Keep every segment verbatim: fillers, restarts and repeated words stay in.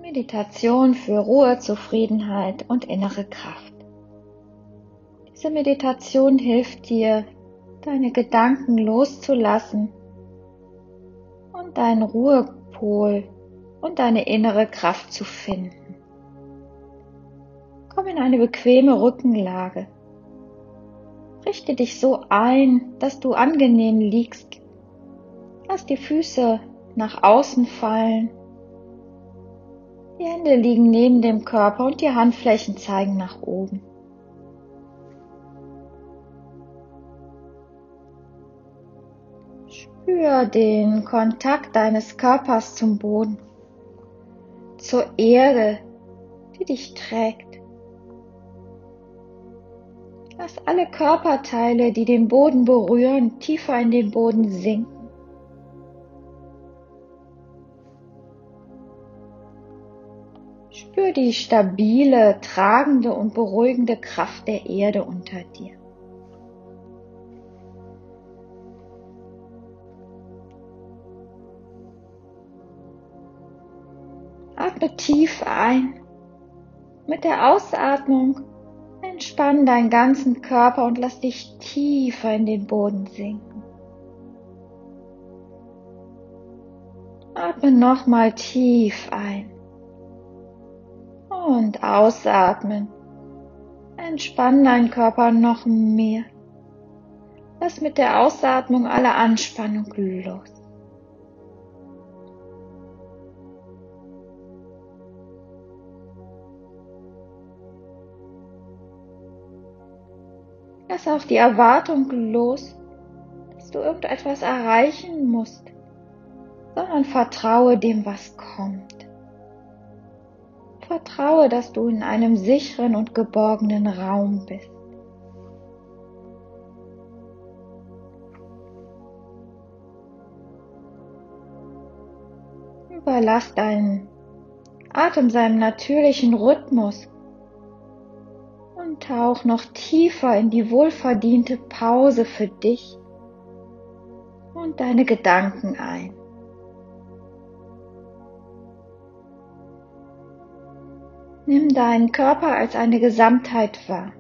Meditation für Ruhe, Zufriedenheit und innere Kraft. Diese Meditation hilft dir, deine Gedanken loszulassen und deinen Ruhepol und deine innere Kraft zu finden. Komm in eine bequeme Rückenlage. Richte dich so ein, dass du angenehm liegst. Lass die Füße nach außen fallen. Die Hände liegen neben dem Körper und die Handflächen zeigen nach oben. Spür den Kontakt deines Körpers zum Boden, zur Erde, die dich trägt. Lass alle Körperteile, die den Boden berühren, tiefer in den Boden sinken. Spür die stabile, tragende und beruhigende Kraft der Erde unter dir. Atme tief ein. Mit der Ausatmung entspann deinen ganzen Körper und lass dich tiefer in den Boden sinken. Atme nochmal tief ein. Und ausatmen. Entspann deinen Körper noch mehr. Lass mit der Ausatmung alle Anspannung los. Lass auch die Erwartung los, dass du irgendetwas erreichen musst, sondern vertraue dem, was kommt. Vertraue, dass du in einem sicheren und geborgenen Raum bist. Überlass deinen Atem seinem natürlichen Rhythmus und tauch noch tiefer in die wohlverdiente Pause für dich und deine Gedanken ein. Nimm deinen Körper als eine Gesamtheit wahr.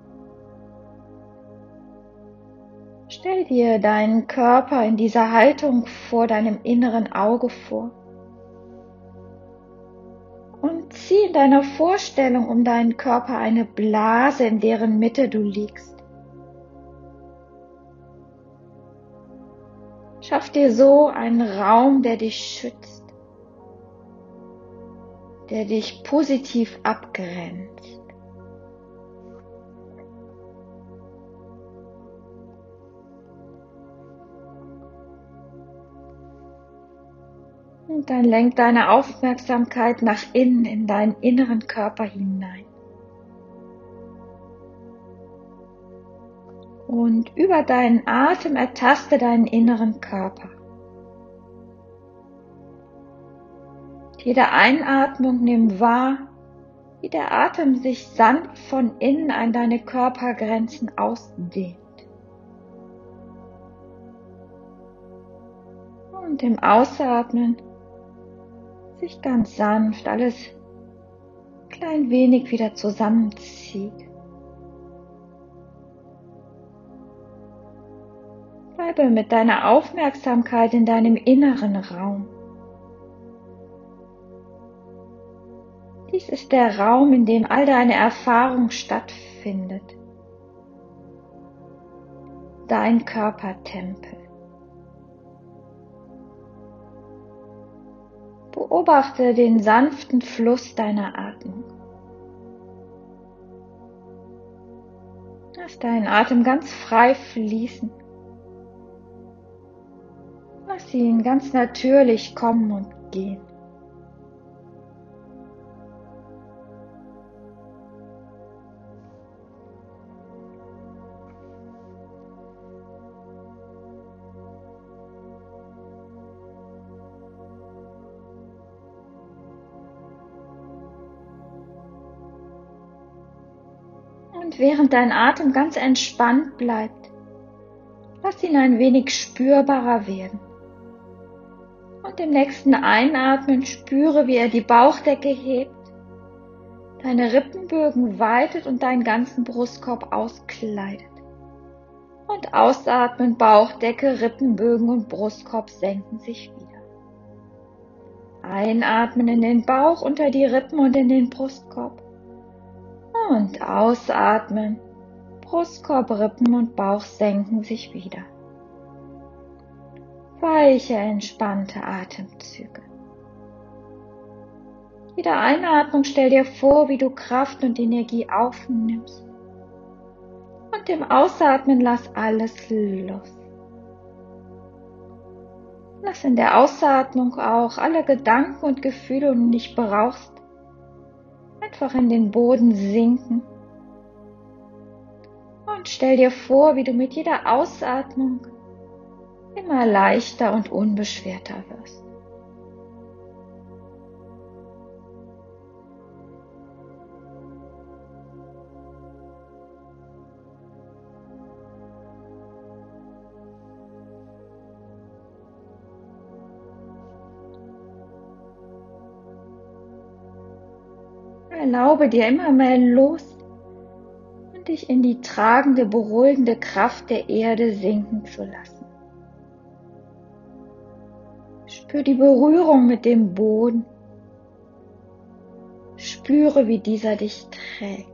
Stell dir deinen Körper in dieser Haltung vor deinem inneren Auge vor und zieh in deiner Vorstellung um deinen Körper eine Blase, in deren Mitte du liegst. Schaff dir so einen Raum, der dich schützt, der dich positiv abgrenzt. Und dann lenk deine Aufmerksamkeit nach innen in deinen inneren Körper hinein. Und über deinen Atem ertaste deinen inneren Körper. Jede Einatmung nimm wahr, wie der Atem sich sanft von innen an deine Körpergrenzen ausdehnt. Und im Ausatmen sich ganz sanft alles klein wenig wieder zusammenzieht. Bleibe mit deiner Aufmerksamkeit in deinem inneren Raum. Dies ist der Raum, in dem all deine Erfahrung stattfindet. Dein Körpertempel. Beobachte den sanften Fluss deiner Atmung. Lass deinen Atem ganz frei fließen. Lass ihn ganz natürlich kommen und gehen. Und während dein Atem ganz entspannt bleibt, lass ihn ein wenig spürbarer werden. Und im nächsten Einatmen spüre, wie er die Bauchdecke hebt, deine Rippenbögen weitet und deinen ganzen Brustkorb auskleidet. Und ausatmen, Bauchdecke, Rippenbögen und Brustkorb senken sich wieder. Einatmen in den Bauch, unter die Rippen und in den Brustkorb. Und ausatmen, Brustkorb, Rippen und Bauch senken sich wieder. Weiche, entspannte Atemzüge. Jede Einatmung stell dir vor, wie du Kraft und Energie aufnimmst. Und im Ausatmen lass alles los. Lass in der Ausatmung auch alle Gedanken und Gefühle, die du nicht brauchst, einfach in den Boden sinken. Und stell dir vor, wie du mit jeder Ausatmung immer leichter und unbeschwerter wirst. Erlaube dir immer mehr los und dich in die tragende, beruhigende Kraft der Erde sinken zu lassen. Spür die Berührung mit dem Boden. Spüre, wie dieser dich trägt.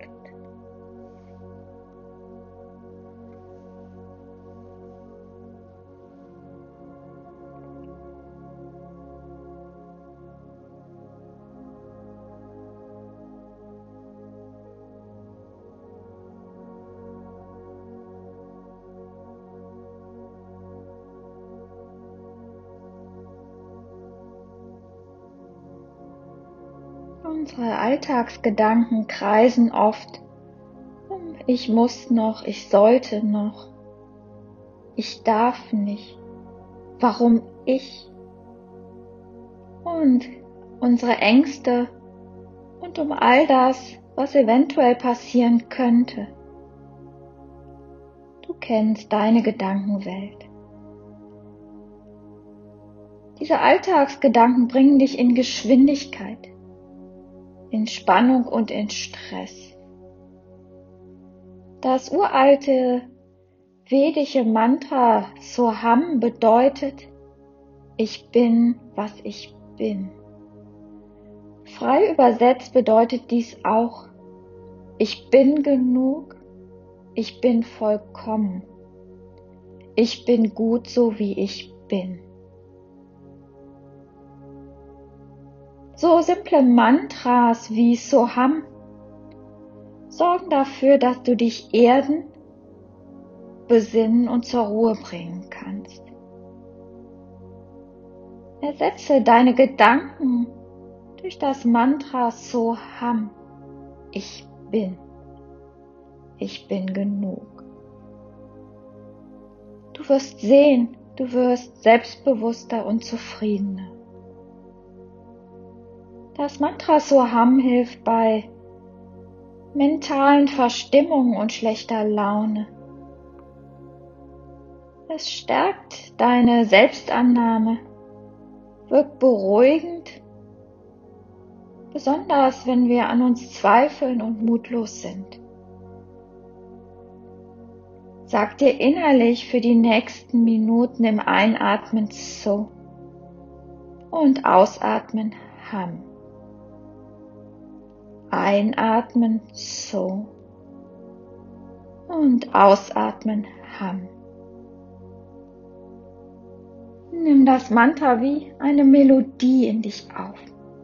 Unsere Alltagsgedanken kreisen oft um ich muss noch, ich sollte noch, ich darf nicht, warum ich und unsere Ängste und um all das, was eventuell passieren könnte. Du kennst deine Gedankenwelt. Diese Alltagsgedanken bringen dich in Geschwindigkeit, in Spannung und in Stress. Das uralte vedische Mantra Soham bedeutet, ich bin, was ich bin. Frei übersetzt bedeutet dies auch, ich bin genug, ich bin vollkommen, ich bin gut so wie ich bin. So simple Mantras wie Soham sorgen dafür, dass du dich erden, besinnen und zur Ruhe bringen kannst. Ersetze deine Gedanken durch das Mantra Soham. Ich bin. Ich bin genug. Du wirst sehen, du wirst selbstbewusster und zufriedener. Das Mantra Soham hilft bei mentalen Verstimmungen und schlechter Laune. Es stärkt deine Selbstannahme, wirkt beruhigend, besonders wenn wir an uns zweifeln und mutlos sind. Sag dir innerlich für die nächsten Minuten im Einatmen So und Ausatmen Ham. Einatmen So und ausatmen Ham. Nimm das Mantra wie eine Melodie in dich auf.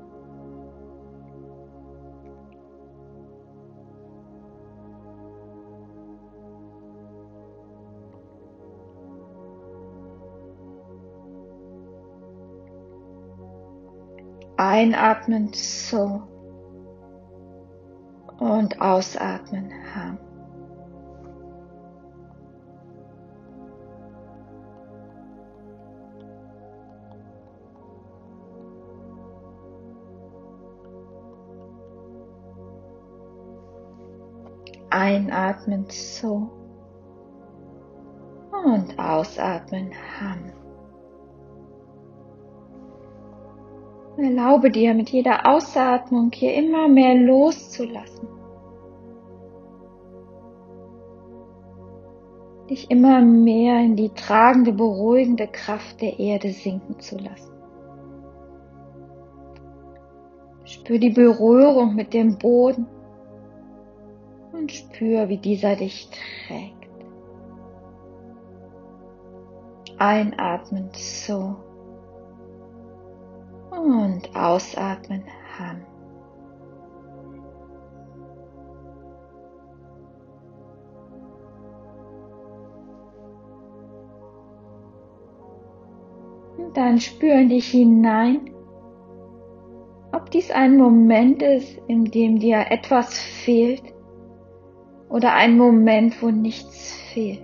Einatmen So und ausatmen Ham. Einatmen So und ausatmen Ham. Erlaube dir mit jeder Ausatmung hier immer mehr loszulassen. Dich immer mehr in die tragende, beruhigende Kraft der Erde sinken zu lassen. Spür die Berührung mit dem Boden und spür, wie dieser dich trägt. Einatmen so und ausatmen Ham. Und dann spür in dich hinein, ob dies ein Moment ist, in dem dir etwas fehlt oder ein Moment, wo nichts fehlt.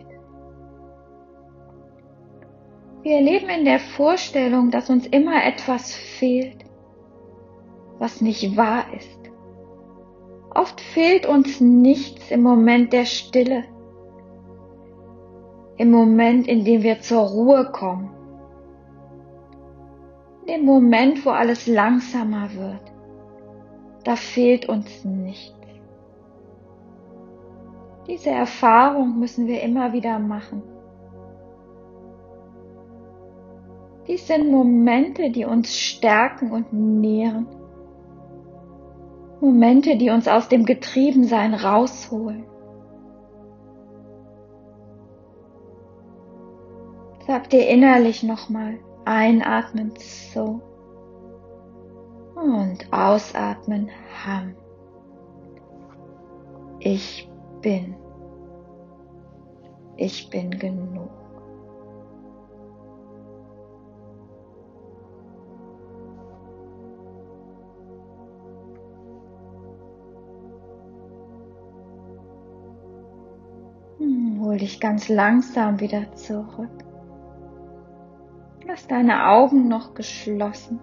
Wir leben in der Vorstellung, dass uns immer etwas fehlt, was nicht wahr ist. Oft fehlt uns nichts im Moment der Stille, im Moment, in dem wir zur Ruhe kommen, in dem Moment, wo alles langsamer wird. Da fehlt uns nichts. Diese Erfahrung müssen wir immer wieder machen. Dies sind Momente, die uns stärken und nähren. Momente, die uns aus dem Getriebensein rausholen. Sag dir innerlich nochmal, einatmen so und ausatmen Ham. Ich bin. Ich bin genug. Hm, hol dich ganz langsam wieder zurück. Lass deine Augen noch geschlossen.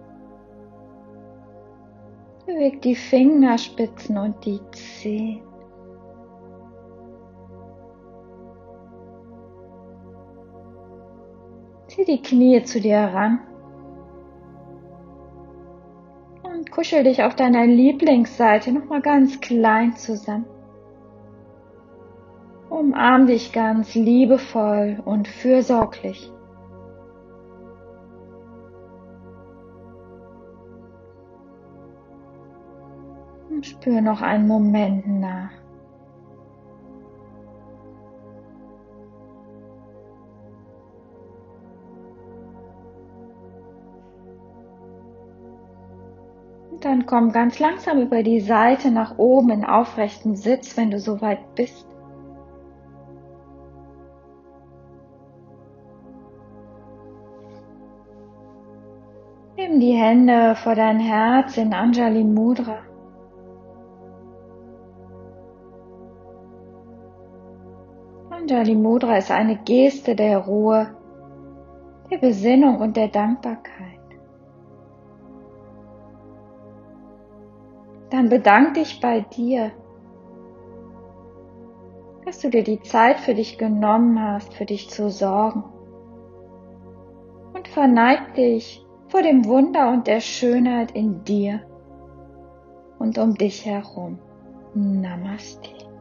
Beweg die Fingerspitzen und die Zehen. Zieh die Knie zu dir ran und kuschel dich auf deiner Lieblingsseite nochmal ganz klein zusammen. Umarm dich ganz liebevoll und fürsorglich. Und spür noch einen Moment nach. Und dann komm ganz langsam über die Seite nach oben in aufrechten Sitz, wenn du soweit bist. Nimm die Hände vor dein Herz in Anjali Mudra. Anjali Mudra ist eine Geste der Ruhe, der Besinnung und der Dankbarkeit. Dann bedank dich bei dir, dass du dir die Zeit für dich genommen hast, für dich zu sorgen. Und verneig dich vor dem Wunder und der Schönheit in dir und um dich herum. Namaste.